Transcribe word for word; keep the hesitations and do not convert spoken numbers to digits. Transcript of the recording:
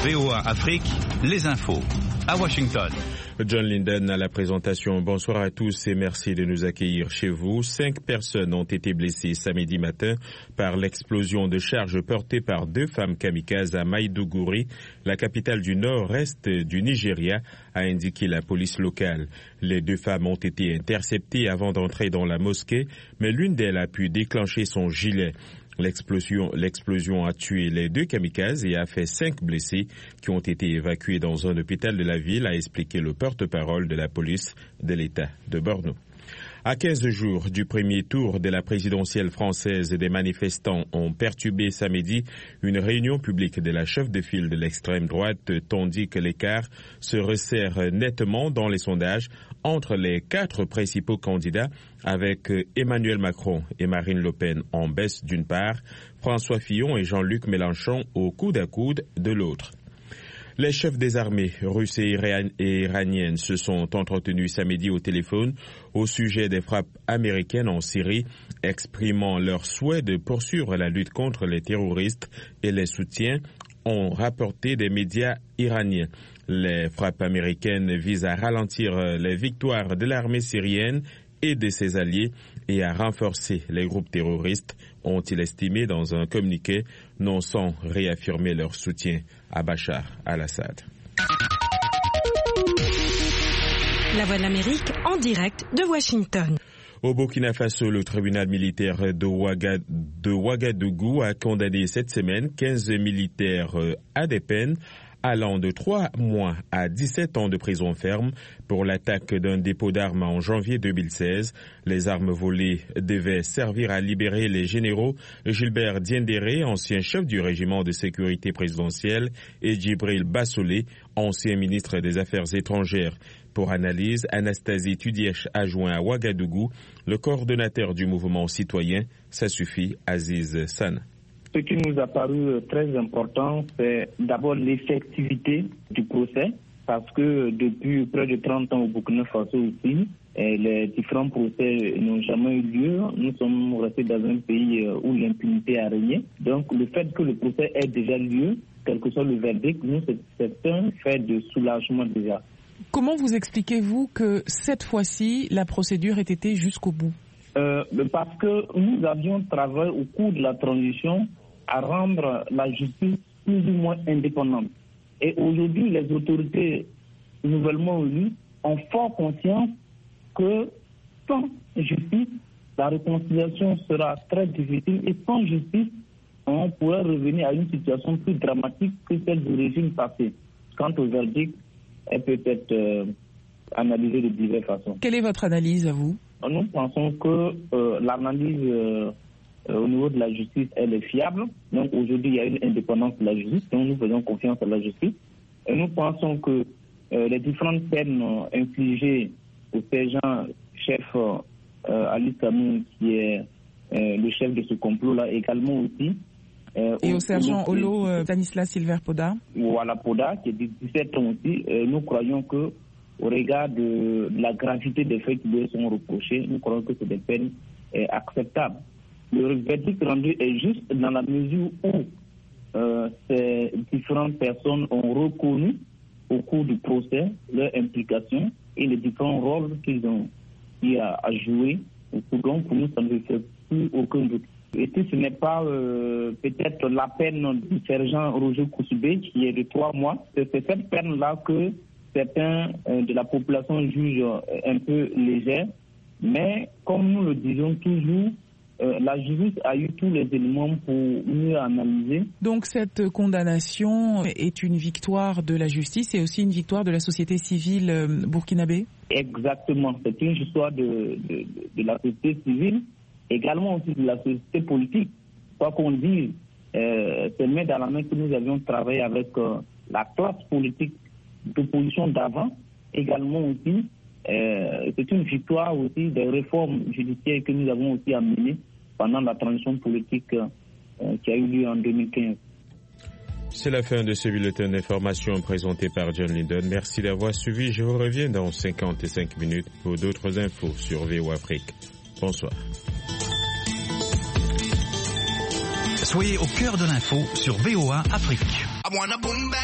V O A Afrique, les infos. À Washington. John Linden à la présentation. Bonsoir à tous et merci de nous accueillir chez vous. Cinq personnes ont été blessées samedi matin par l'explosion de charges portée par deux femmes kamikazes à Maïdougouri, la capitale du nord-est du Nigeria, a indiqué la police locale. Les deux femmes ont été interceptées avant d'entrer dans la mosquée, mais l'une d'elles a pu déclencher son gilet. L'explosion, l'explosion a tué les deux kamikazes et a fait cinq blessés qui ont été évacués dans un hôpital de la ville, a expliqué le porte-parole de la police de l'État de Borno. À quinze jours du premier tour de la présidentielle française, des manifestants ont perturbé samedi une réunion publique de la chef de file de l'extrême droite, tandis que l'écart se resserre nettement dans les sondages entre les quatre principaux candidats, avec Emmanuel Macron et Marine Le Pen en baisse d'une part, François Fillon et Jean-Luc Mélenchon au coude à coude de l'autre. Les chefs des armées russes et iraniennes se sont entretenus samedi au téléphone au sujet des frappes américaines en Syrie, exprimant leur souhait de poursuivre la lutte contre les terroristes et les soutiens, ont rapporté des médias iraniens. Les frappes américaines visent à ralentir les victoires de l'armée syrienne et de ses alliés et à renforcer les groupes terroristes, ont-ils estimé dans un communiqué, non sans réaffirmer leur soutien à Bachar al-Assad. La Voix de l'Amérique en direct de Washington. Au Burkina Faso, le tribunal militaire de, Ouagad- de Ouagadougou a condamné cette semaine quinze militaires à des peines allant de trois mois à dix-sept ans de prison ferme pour l'attaque d'un dépôt d'armes en janvier deux mille seize. Les armes volées devaient servir à libérer les généraux Gilbert Diendéré, ancien chef du régiment de sécurité présidentielle, et Djibril Bassolé, ancien ministre des Affaires étrangères. Pour analyse, Anastasie Tudièche, adjoint à Ouagadougou, le coordonnateur du mouvement citoyen, ça suffit, Aziz San. Ce qui nous a paru très important, c'est d'abord l'effectivité du procès, parce que depuis près de trente ans au Burkina Faso aussi, les différents procès n'ont jamais eu lieu. Nous sommes restés dans un pays où l'impunité a régné. Donc le fait que le procès ait déjà lieu, quel que soit le verdict, nous, c'est un fait de soulagement déjà. Comment vous expliquez-vous que cette fois-ci, la procédure ait été jusqu'au bout ? euh, Parce que nous avions travaillé au cours de la transition à rendre la justice plus ou moins indépendante. Et aujourd'hui, les autorités nouvellement élues ont fort conscience que sans justice, la réconciliation sera très difficile et sans justice, on pourrait revenir à une situation plus dramatique que celle du régime passé. Quant au verdict, elle peut être euh, analysée de diverses façons. Quelle est votre analyse à vous ? Nous pensons que euh, l'analyse euh, euh, au niveau de la justice, elle est fiable. Donc aujourd'hui, il y a une indépendance de la justice, donc nous faisons confiance à la justice. Et nous pensons que euh, les différentes peines euh, infligées au sergent chef euh, Ali Kamou, qui est euh, le chef de ce complot-là, également aussi. Euh, Et au, au sergent Olo euh, Stanislas Silver Poda. Voilà, Poda, qui est de dix-sept ans aussi. Euh, nous croyons que, au regard de, de la gravité des faits qui lui sont reprochés, nous croyons que c'est des peines euh, acceptables. Le verdict rendu est juste dans la mesure où euh, ces différentes personnes ont reconnu au cours du procès leur implication et les différents rôles qu'ils ont eu à, à jouer. Donc, pour nous, ça ne fait plus aucun doute. Et si ce n'est pas euh, peut-être la peine du sergent Roger Koussoubé, qui est de trois mois, c'est cette peine-là que certains euh, de la population jugent euh, un peu légère. Mais comme nous le disons toujours, euh, la justice a eu tous les éléments pour mieux analyser. Donc cette condamnation est une victoire de la justice et aussi une victoire de la société civile euh, burkinabé ? Exactement, c'est une histoire de, de, de la société civile, également aussi de la société politique. Quoi qu'on dise, euh, c'est main dans la main que nous avions travaillé avec euh, la classe politique d'opposition d'avant, également aussi. Euh, c'est une victoire aussi des réformes judiciaires que nous avons aussi amenées pendant la transition politique euh, qui a eu lieu en deux mille quinze. C'est la fin de ce bulletin d'information présenté par John Linden. Merci d'avoir suivi. Je vous reviens dans cinquante-cinq minutes pour d'autres infos sur V O A Afrique. Bonsoir. Soyez au cœur de l'info sur V O A Afrique.